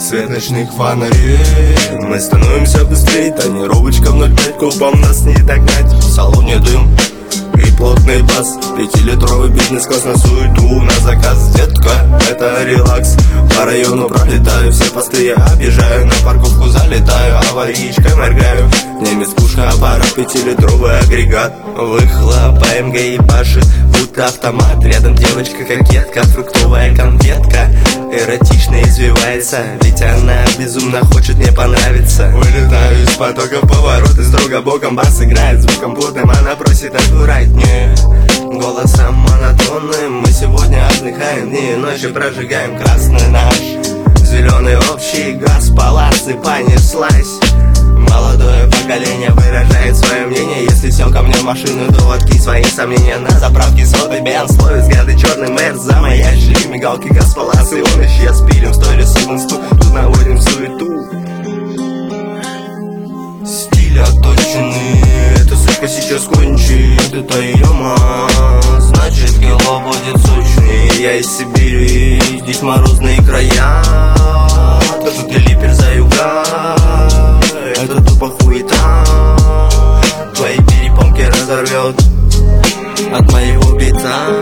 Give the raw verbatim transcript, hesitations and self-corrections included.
свет ночных фонарей. Мы становимся быстрее, тонировочка в ноль пять, кубом нас не догнать. В салоне дым и плотный бас, пятилитровый бизнес-класс на суету на заказ. Детка, это релакс, по району пролетаю, все посты я объезжаю, на парковку залетаю, аварийкой моргаю. Немец пушка, аппарат, пятилитровый агрегат, выхлоп, АМГ и паши, будто автомат. Рядом девочка кокетка, фруктовая конфетка, эротично извивается, ведь она безумно хочет мне понравиться. Вылетаю из потока, повороты строго боком, бас играет звуком плотным, она просит аккуратнее, голосом монотонным. Мы сегодня отдыхаем, дни и ночи прожигаем, красный наш зеленый общий газ, паласы понеслась. Молодое поколение выражает свое мнение. Если сел ко мне в машину, то откинь свои сомнения. На заправке соды Бенз, ловит взгляды черный мэр. Замаячили мигалки, газ, паласы, он исчез. Пилим сторис и инсту, тут наводим суету. Стиль отточенный, эта сучка сейчас кончит, это ее мама, значит кило будет сочнее. Я из Сибири, здесь морозные края, даже Делипер за юга, это тупо хуета. Твои перепонки разорвет от моего битца.